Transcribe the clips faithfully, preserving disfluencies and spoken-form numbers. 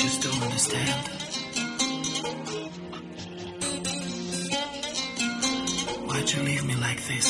just don't understand. Why'd you leave me like this?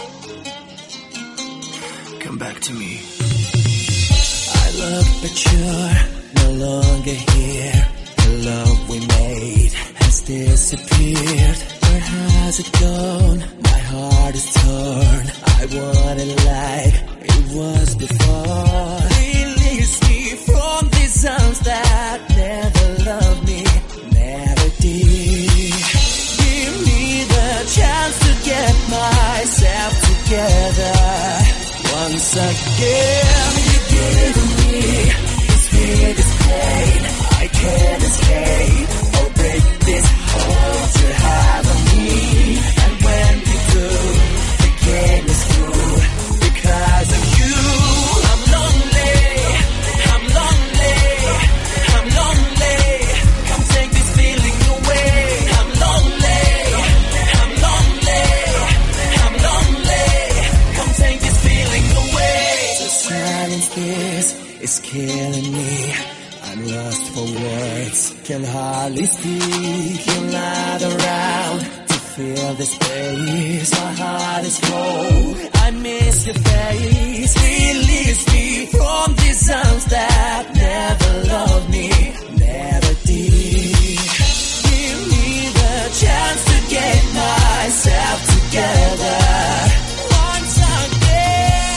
Come back to me. I look, but you're no longer here. The love we made has disappeared. Where has it gone? My heart is torn. I want it like it was before. Release me from these arms that never loved me, never did. Give me the chance to get myself together. Once again, you give me this fear, this pain. I can't escape or break this hold you have on me. And when you do, the game is through. Because of you, I'm lonely, I'm lonely, I'm lonely. Come take this feeling away. I'm lonely, I'm lonely, I'm lonely. Come take this feeling away. The silence this is killing me. I'm lost for words, can hardly speak. You're not around to fill the space. My heart is cold, I miss your face. Release me from these arms that never loved me, never did. Give me the chance to get myself together. Once again,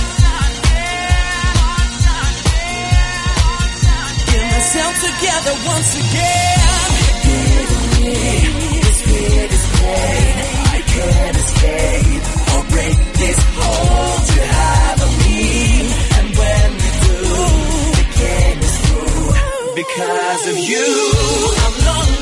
get myself together once again. Give me this fear, this pain. I can't escape or break this hold you have on me. And when we do, the game is through. Because of you, I'm lonely.